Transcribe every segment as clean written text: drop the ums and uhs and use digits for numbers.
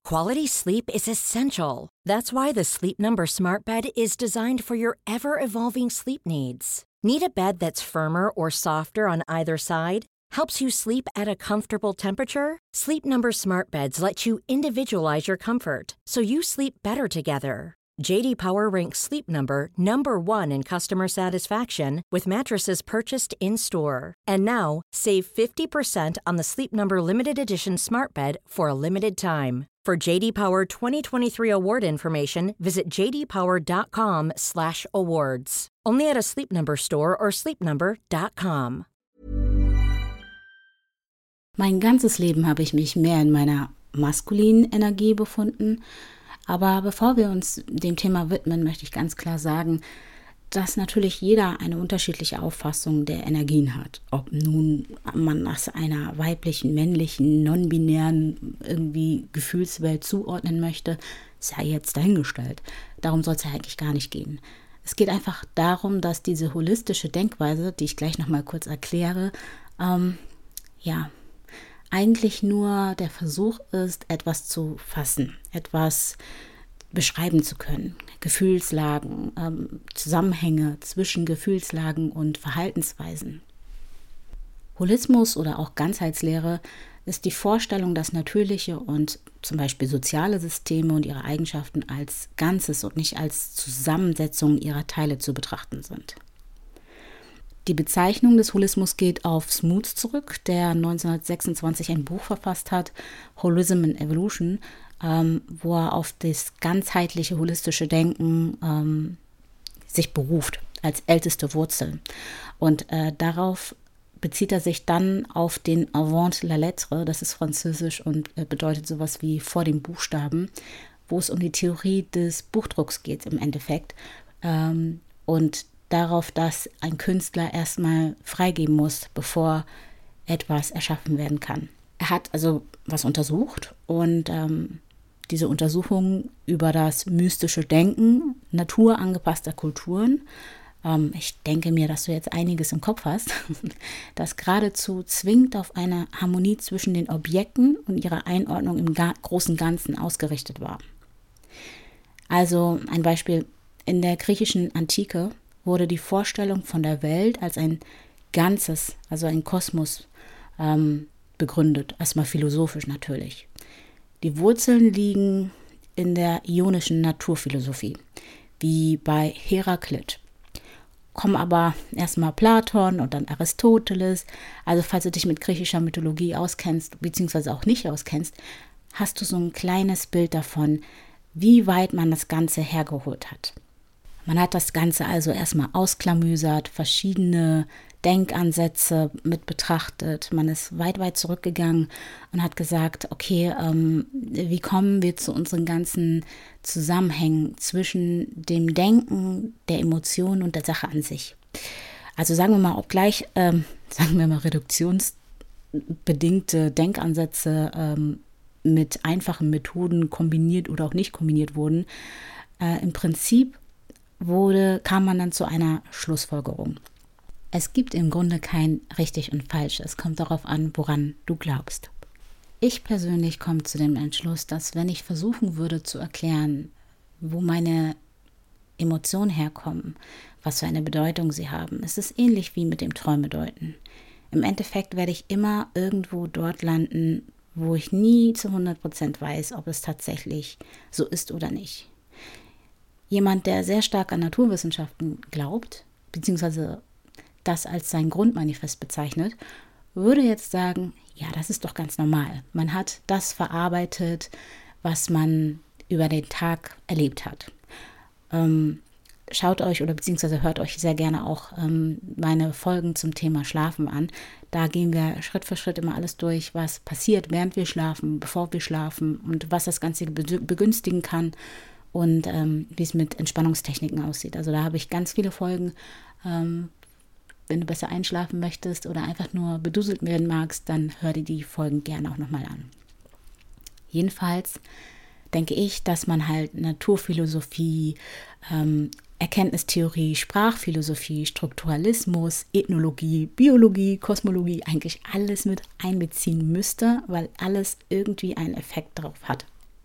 Quality sleep is essential. That's why the Sleep Number Smart Bed is designed for your ever-evolving sleep needs. Need a bed that's firmer or softer on either side? Helps you sleep at a comfortable temperature? Sleep Number Smart Beds let you individualize your comfort, so you sleep better together. J.D. Power ranks Sleep Number number 1 in customer satisfaction with mattresses purchased in-store. And now, save 50% on the Sleep Number Limited Edition Smart Bed for a limited time. For J.D. Power 2023 award information, visit jdpower.com/awards. Only at a Sleep Number store or sleepnumber.com. Mein ganzes Leben habe ich mich mehr in meiner maskulinen Energie befunden. Aber bevor wir uns dem Thema widmen, möchte ich ganz klar sagen, dass natürlich jeder eine unterschiedliche Auffassung der Energien hat. Ob nun man das einer weiblichen, männlichen, non-binären irgendwie Gefühlswelt zuordnen möchte, sei jetzt dahingestellt. Darum soll es ja eigentlich gar nicht gehen. Es geht einfach darum, dass diese holistische Denkweise, die ich gleich nochmal kurz erkläre, eigentlich nur der Versuch ist, etwas zu fassen, etwas beschreiben zu können. Gefühlslagen, Zusammenhänge zwischen Gefühlslagen und Verhaltensweisen. Holismus oder auch Ganzheitslehre ist die Vorstellung, dass natürliche und zum Beispiel soziale Systeme und ihre Eigenschaften als Ganzes und nicht als Zusammensetzung ihrer Teile zu betrachten sind. Die Bezeichnung des Holismus geht auf Smoot zurück, der 1926 ein Buch verfasst hat, Holism and Evolution, wo er auf das ganzheitliche holistische Denken sich beruft, als älteste Wurzel. Und darauf bezieht er sich dann auf den Avant la lettre, das ist französisch und bedeutet sowas wie vor dem Buchstaben, wo es um die Theorie des Buchdrucks geht im Endeffekt. Und darauf, dass ein Künstler erstmal freigeben muss, bevor etwas erschaffen werden kann. Er hat also was untersucht und diese Untersuchung über das mystische Denken naturangepasster Kulturen, ich denke mir, dass du jetzt einiges im Kopf hast, das geradezu zwingend auf eine Harmonie zwischen den Objekten und ihrer Einordnung im großen Ganzen ausgerichtet war. Also ein Beispiel: In der griechischen Antike wurde die Vorstellung von der Welt als ein Ganzes, also ein Kosmos, begründet, erstmal philosophisch natürlich. Die Wurzeln liegen in der ionischen Naturphilosophie, wie bei Heraklit. Kommen aber erstmal Platon und dann Aristoteles. Also falls du dich mit griechischer Mythologie auskennst, beziehungsweise auch nicht auskennst, hast du so ein kleines Bild davon, wie weit man das Ganze hergeholt hat. Man hat das Ganze also erstmal ausklamüsert, verschiedene Denkansätze mit betrachtet. Man ist weit, weit zurückgegangen und hat gesagt, okay, wie kommen wir zu unseren ganzen Zusammenhängen zwischen dem Denken, der Emotion und der Sache an sich. Also sagen wir mal, obgleich, reduktionsbedingte Denkansätze mit einfachen Methoden kombiniert oder auch nicht kombiniert wurden, im Prinzip kam man dann zu einer Schlussfolgerung. Es gibt im Grunde kein richtig und falsch. Es kommt darauf an, woran du glaubst. Ich persönlich komme zu dem Entschluss, dass wenn ich versuchen würde zu erklären, wo meine Emotionen herkommen, was für eine Bedeutung sie haben, es ist ähnlich wie mit dem Träume deuten. Im Endeffekt werde ich immer irgendwo dort landen, wo ich nie zu 100% weiß, ob es tatsächlich so ist oder nicht. Jemand, der sehr stark an Naturwissenschaften glaubt, beziehungsweise das als sein Grundmanifest bezeichnet, würde jetzt sagen, ja, das ist doch ganz normal. Man hat das verarbeitet, was man über den Tag erlebt hat. Schaut euch oder beziehungsweise hört euch sehr gerne auch meine Folgen zum Thema Schlafen an. Da gehen wir Schritt für Schritt immer alles durch, was passiert, während wir schlafen, bevor wir schlafen und was das Ganze begünstigen kann. Und wie es mit Entspannungstechniken aussieht. Also da habe ich ganz viele Folgen. Wenn du besser einschlafen möchtest oder einfach nur beduselt werden magst, dann hör dir die Folgen gerne auch nochmal an. Jedenfalls denke ich, dass man halt Naturphilosophie, Erkenntnistheorie, Sprachphilosophie, Strukturalismus, Ethnologie, Biologie, Kosmologie eigentlich alles mit einbeziehen müsste, weil alles irgendwie einen Effekt darauf hat.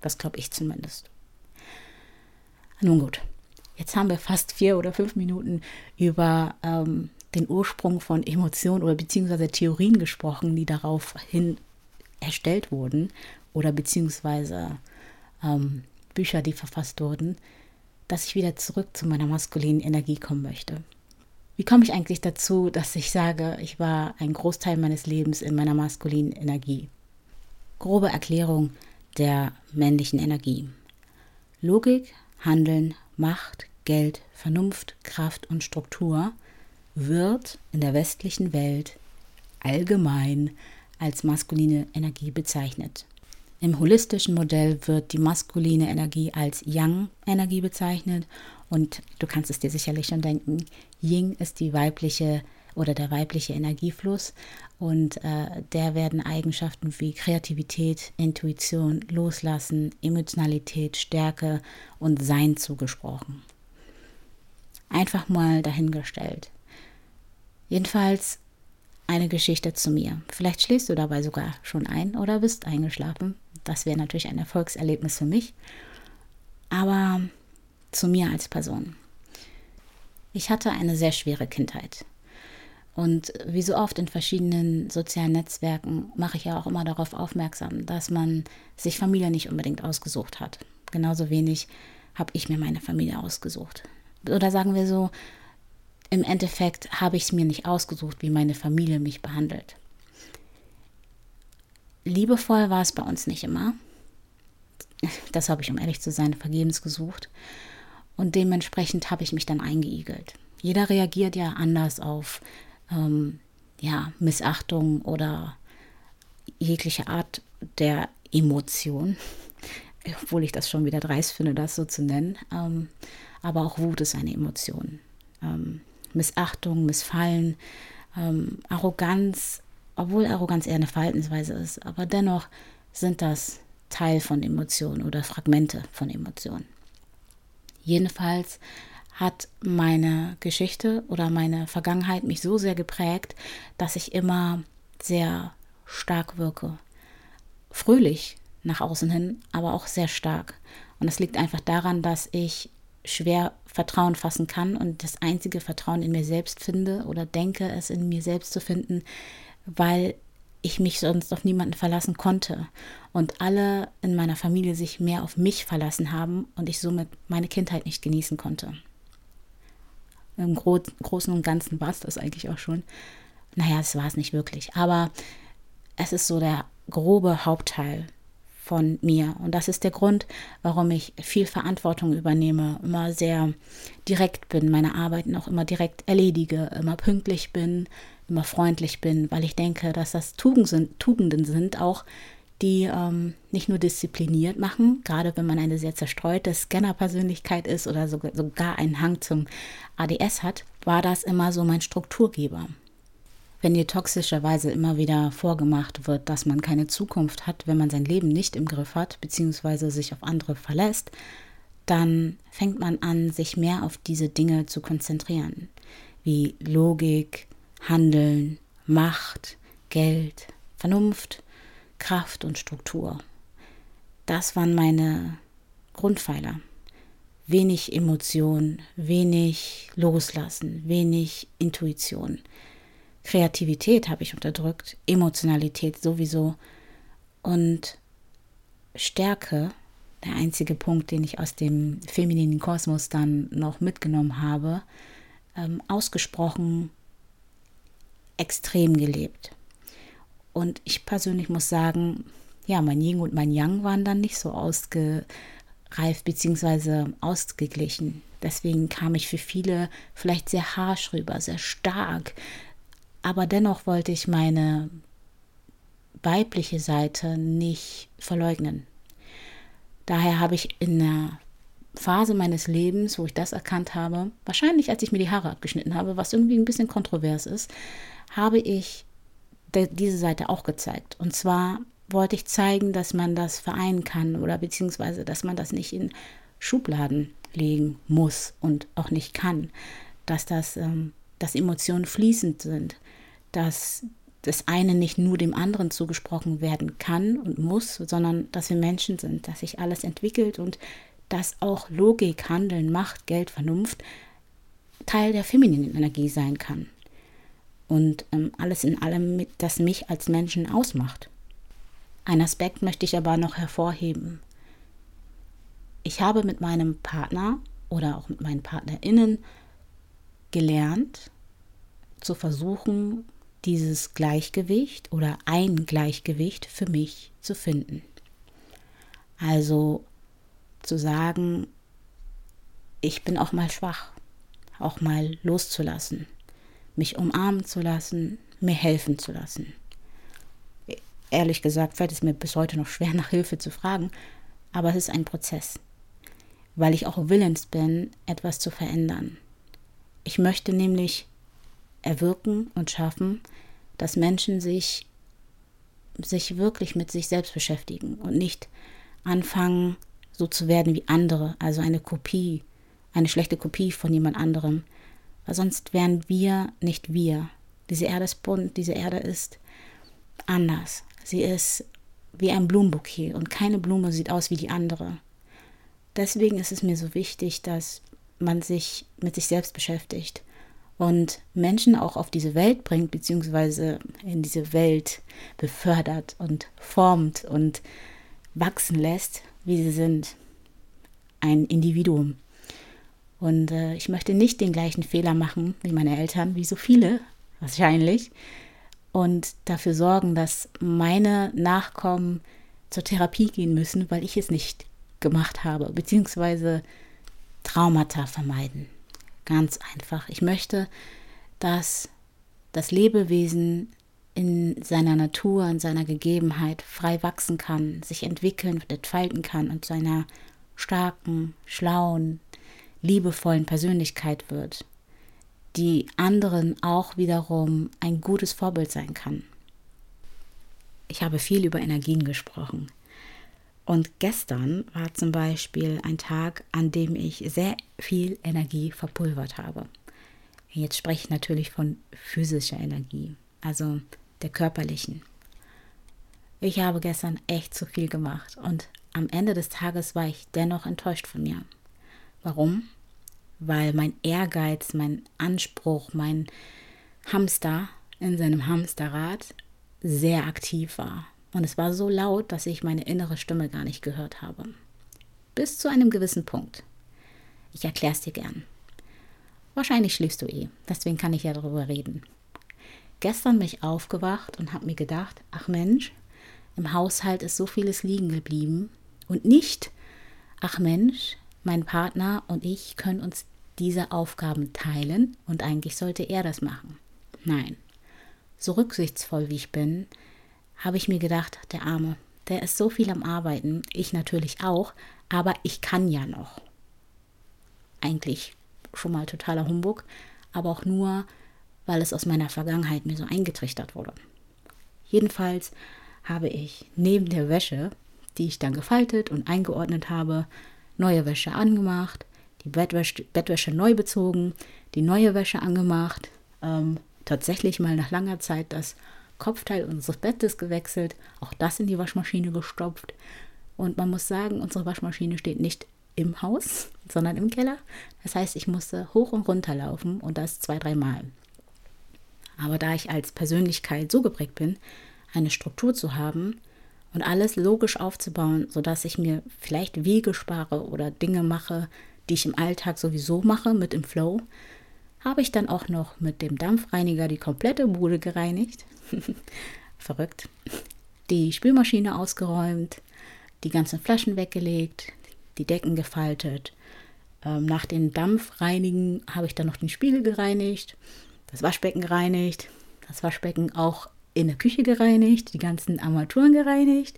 Das glaube ich zumindest. Nun gut, jetzt haben wir fast 4 oder 5 Minuten über den Ursprung von Emotionen oder beziehungsweise Theorien gesprochen, die daraufhin erstellt wurden oder beziehungsweise Bücher, die verfasst wurden, dass ich wieder zurück zu meiner maskulinen Energie kommen möchte. Wie komme ich eigentlich dazu, dass ich sage, ich war einen Großteil meines Lebens in meiner maskulinen Energie? Grobe Erklärung der männlichen Energie. Logik, Handeln, Macht, Geld, Vernunft, Kraft und Struktur wird in der westlichen Welt allgemein als maskuline Energie bezeichnet. Im holistischen Modell wird die maskuline Energie als Yang-Energie bezeichnet und du kannst es dir sicherlich schon denken, Yin ist die weibliche oder der weibliche Energiefluss und der werden Eigenschaften wie Kreativität, Intuition, Loslassen, Emotionalität, Stärke und Sein zugesprochen. Einfach mal dahingestellt. Jedenfalls eine Geschichte zu mir. Vielleicht schläfst du dabei sogar schon ein oder bist eingeschlafen. Das wäre natürlich ein Erfolgserlebnis für mich. Aber zu mir als Person. Ich hatte eine sehr schwere Kindheit. Und wie so oft in verschiedenen sozialen Netzwerken mache ich ja auch immer darauf aufmerksam, dass man sich Familie nicht unbedingt ausgesucht hat. Genauso wenig habe ich mir meine Familie ausgesucht. Oder sagen wir so, im Endeffekt habe ich es mir nicht ausgesucht, wie meine Familie mich behandelt. Liebevoll war es bei uns nicht immer. Das habe ich, um ehrlich zu sein, vergebens gesucht. Und dementsprechend habe ich mich dann eingeigelt. Jeder reagiert ja anders auf Missachtung oder jegliche Art der Emotion. Obwohl ich das schon wieder dreist finde, das so zu nennen. Aber auch Wut ist eine Emotion. Missachtung, Missfallen, Arroganz, obwohl Arroganz eher eine Verhaltensweise ist, aber dennoch sind das Teil von Emotionen oder Fragmente von Emotionen. Jedenfalls hat meine Geschichte oder meine Vergangenheit mich so sehr geprägt, dass ich immer sehr stark wirke. Fröhlich nach außen hin, aber auch sehr stark. Und das liegt einfach daran, dass ich schwer Vertrauen fassen kann und das einzige Vertrauen in mir selbst finde oder denke, es in mir selbst zu finden, weil ich mich sonst auf niemanden verlassen konnte und alle in meiner Familie sich mehr auf mich verlassen haben und ich somit meine Kindheit nicht genießen konnte. Im Großen und Ganzen war es das eigentlich auch schon. Naja, es war es nicht wirklich, aber es ist so der grobe Hauptteil von mir. Und das ist der Grund, warum ich viel Verantwortung übernehme, immer sehr direkt bin, meine Arbeiten auch immer direkt erledige, immer pünktlich bin, immer freundlich bin, weil ich denke, dass das Tugenden sind, auch die nicht nur diszipliniert machen, gerade wenn man eine sehr zerstreute Scanner-Persönlichkeit ist oder sogar einen Hang zum ADS hat, war das immer so mein Strukturgeber. Wenn dir toxischerweise immer wieder vorgemacht wird, dass man keine Zukunft hat, wenn man sein Leben nicht im Griff hat, beziehungsweise sich auf andere verlässt, dann fängt man an, sich mehr auf diese Dinge zu konzentrieren, wie Logik, Handeln, Macht, Geld, Vernunft, Kraft und Struktur. Das waren meine Grundpfeiler. Wenig Emotion, wenig Loslassen, wenig Intuition. Kreativität habe ich unterdrückt, Emotionalität sowieso und Stärke, der einzige Punkt, den ich aus dem femininen Kosmos dann noch mitgenommen habe, ausgesprochen extrem gelebt. Und ich persönlich muss sagen, ja, mein Yin und mein Yang waren dann nicht so ausgereift bzw. ausgeglichen. Deswegen kam ich für viele vielleicht sehr harsch rüber, sehr stark. Aber dennoch wollte ich meine weibliche Seite nicht verleugnen. Daher habe ich in der Phase meines Lebens, wo ich das erkannt habe, wahrscheinlich als ich mir die Haare abgeschnitten habe, was irgendwie ein bisschen kontrovers ist, habe ich diese Seite auch gezeigt. Und zwar wollte ich zeigen, dass man das vereinen kann oder beziehungsweise, dass man das nicht in Schubladen legen muss und auch nicht kann. Dass Emotionen fließend sind, dass das eine nicht nur dem anderen zugesprochen werden kann und muss, sondern dass wir Menschen sind, dass sich alles entwickelt und dass auch Logik, Handeln, Macht, Geld, Vernunft Teil der femininen Energie sein kann. Und alles in allem, das mich als Menschen ausmacht. Einen Aspekt möchte ich aber noch hervorheben. Ich habe mit meinem Partner oder auch mit meinen PartnerInnen gelernt, zu versuchen, dieses Gleichgewicht oder ein Gleichgewicht für mich zu finden. Also zu sagen, ich bin auch mal schwach, auch mal loszulassen, mich umarmen zu lassen, mir helfen zu lassen. Ehrlich gesagt fällt es mir bis heute noch schwer, nach Hilfe zu fragen, aber es ist ein Prozess, weil ich auch willens bin, etwas zu verändern. Ich möchte nämlich erwirken und schaffen, dass Menschen sich wirklich mit sich selbst beschäftigen und nicht anfangen, so zu werden wie andere, also eine schlechte Kopie von jemand anderem, weil sonst wären wir nicht wir. Diese Erde ist bunt, diese Erde ist anders. Sie ist wie ein Blumenbouquet und keine Blume sieht aus wie die andere. Deswegen ist es mir so wichtig, dass man sich mit sich selbst beschäftigt und Menschen auch auf diese Welt bringt, beziehungsweise in diese Welt befördert und formt und wachsen lässt, wie sie sind. Ein Individuum. Und ich möchte nicht den gleichen Fehler machen wie meine Eltern, wie so viele wahrscheinlich, und dafür sorgen, dass meine Nachkommen zur Therapie gehen müssen, weil ich es nicht gemacht habe, beziehungsweise Traumata vermeiden. Ganz einfach. Ich möchte, dass das Lebewesen in seiner Natur, in seiner Gegebenheit frei wachsen kann, sich entwickeln und entfalten kann und zu einer starken, schlauen, liebevollen Persönlichkeit wird, die anderen auch wiederum ein gutes Vorbild sein kann. Ich habe viel über Energien gesprochen. Und gestern war zum Beispiel ein Tag, an dem ich sehr viel Energie verpulvert habe. Jetzt spreche ich natürlich von physischer Energie, also der körperlichen. Ich habe gestern echt zu viel gemacht und am Ende des Tages war ich dennoch enttäuscht von mir. Warum? Weil mein Ehrgeiz, mein Anspruch, mein Hamster in seinem Hamsterrad sehr aktiv war. Und es war so laut, dass ich meine innere Stimme gar nicht gehört habe. Bis zu einem gewissen Punkt. Ich erkläre es dir gern. Wahrscheinlich schläfst du deswegen kann ich ja darüber reden. Gestern bin ich aufgewacht und habe mir gedacht, ach Mensch, im Haushalt ist so vieles liegen geblieben. Und nicht, ach Mensch, mein Partner und ich können uns diese Aufgaben teilen und eigentlich sollte er das machen. Nein, so rücksichtsvoll wie ich bin, habe ich mir gedacht, der Arme, der ist so viel am Arbeiten, ich natürlich auch, aber ich kann ja noch. Eigentlich schon mal totaler Humbug, aber auch nur, weil es aus meiner Vergangenheit mir so eingetrichtert wurde. Jedenfalls habe ich neben der Wäsche, die ich dann gefaltet und eingeordnet habe, neue Wäsche angemacht, die Bettwäsche neu bezogen, die neue Wäsche angemacht, tatsächlich mal nach langer Zeit das Kopfteil unseres Bettes gewechselt, auch das in die Waschmaschine gestopft. Und man muss sagen, unsere Waschmaschine steht nicht im Haus, sondern im Keller. Das heißt, ich musste hoch und runter laufen und das 2-3 Mal. Aber da ich als Persönlichkeit so geprägt bin, eine Struktur zu haben und alles logisch aufzubauen, sodass ich mir vielleicht Wege spare oder Dinge mache, die ich im Alltag sowieso mache, mit im Flow, habe ich dann auch noch mit dem Dampfreiniger die komplette Bude gereinigt. Verrückt. Die Spülmaschine ausgeräumt, die ganzen Flaschen weggelegt, die Decken gefaltet. Nach dem Dampfreinigen habe ich dann noch den Spiegel gereinigt, das Waschbecken gereinigt, das Waschbecken auch in der Küche gereinigt, die ganzen Armaturen gereinigt,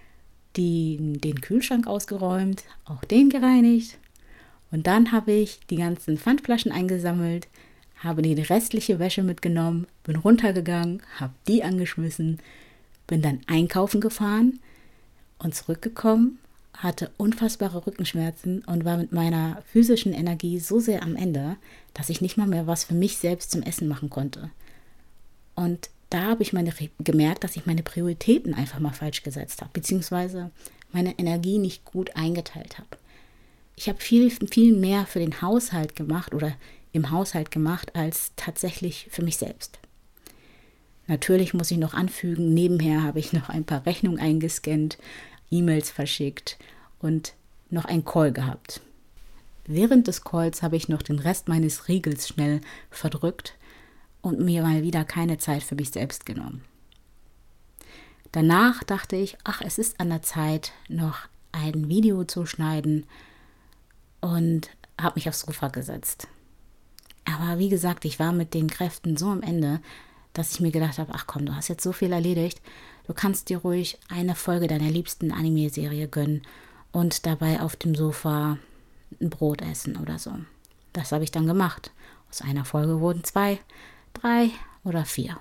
den Kühlschrank ausgeräumt, auch den gereinigt. Und dann habe ich die ganzen Pfandflaschen eingesammelt, habe die restliche Wäsche mitgenommen, bin runtergegangen, habe die angeschmissen, bin dann einkaufen gefahren und zurückgekommen, hatte unfassbare Rückenschmerzen und war mit meiner physischen Energie so sehr am Ende, dass ich nicht mal mehr was für mich selbst zum Essen machen konnte. Und da habe ich gemerkt, dass ich meine Prioritäten einfach mal falsch gesetzt habe, beziehungsweise meine Energie nicht gut eingeteilt habe. Ich habe viel, viel mehr für den Haushalt gemacht oder im Haushalt gemacht, als tatsächlich für mich selbst. Natürlich muss ich noch anfügen, nebenher habe ich noch ein paar Rechnungen eingescannt, E-Mails verschickt und noch einen Call gehabt. Während des Calls habe ich noch den Rest meines Riegels schnell verdrückt und mir mal wieder keine Zeit für mich selbst genommen. Danach dachte ich, es ist an der Zeit, noch ein Video zu schneiden und habe mich aufs Sofa gesetzt. Aber wie gesagt, ich war mit den Kräften so am Ende, dass ich mir gedacht habe, komm, du hast jetzt so viel erledigt, du kannst dir ruhig eine Folge deiner liebsten Anime-Serie gönnen und dabei auf dem Sofa ein Brot essen oder so. Das habe ich dann gemacht. Aus einer Folge wurden 2, 3 oder 4.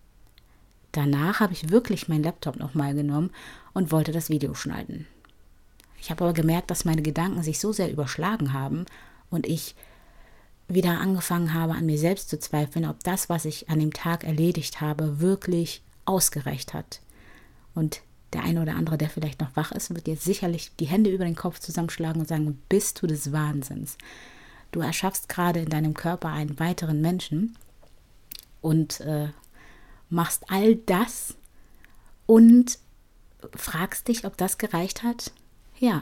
Danach habe ich wirklich meinen Laptop nochmal genommen und wollte das Video schneiden. Ich habe aber gemerkt, dass meine Gedanken sich so sehr überschlagen haben und ich wieder angefangen habe, an mir selbst zu zweifeln, ob das, was ich an dem Tag erledigt habe, wirklich ausgereicht hat. Und der eine oder andere, der vielleicht noch wach ist, wird jetzt sicherlich die Hände über den Kopf zusammenschlagen und sagen, bist du des Wahnsinns? Du erschaffst gerade in deinem Körper einen weiteren Menschen und machst all das und fragst dich, ob das gereicht hat? Ja,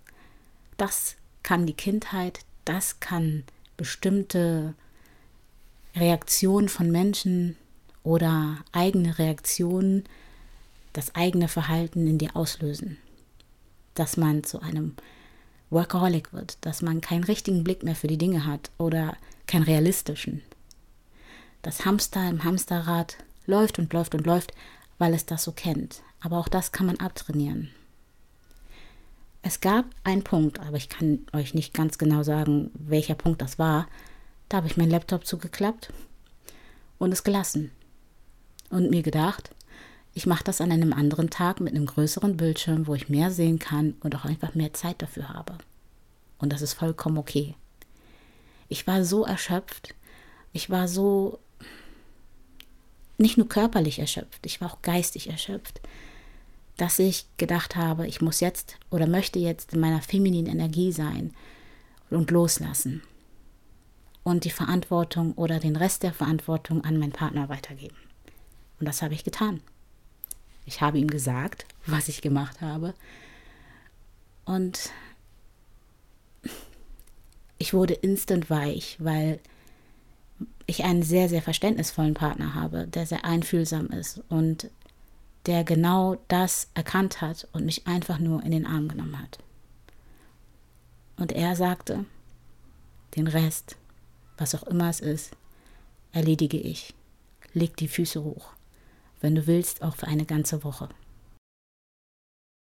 das kann die Kindheit, das kann bestimmte Reaktionen von Menschen oder eigene Reaktionen, das eigene Verhalten in dir auslösen. Dass man zu einem Workaholic wird, dass man keinen richtigen Blick mehr für die Dinge hat oder keinen realistischen. Das Hamster im Hamsterrad läuft und läuft und läuft, weil es das so kennt. Aber auch das kann man abtrainieren. Es gab einen Punkt, aber ich kann euch nicht ganz genau sagen, welcher Punkt das war. Da habe ich meinen Laptop zugeklappt und es gelassen. Und mir gedacht, ich mache das an einem anderen Tag mit einem größeren Bildschirm, wo ich mehr sehen kann und auch einfach mehr Zeit dafür habe. Und das ist vollkommen okay. Ich war so erschöpft. Ich war so nicht nur körperlich erschöpft, ich war auch geistig erschöpft, dass ich gedacht habe, ich muss jetzt oder möchte jetzt in meiner femininen Energie sein und loslassen und die Verantwortung oder den Rest der Verantwortung an meinen Partner weitergeben. Und das habe ich getan. Ich habe ihm gesagt, was ich gemacht habe und ich wurde instant weich, weil ich einen sehr, sehr verständnisvollen Partner habe, der sehr einfühlsam ist und der genau das erkannt hat und mich einfach nur in den Arm genommen hat. Und er sagte, den Rest, was auch immer es ist, erledige ich. Leg die Füße hoch. Wenn du willst, auch für eine ganze Woche.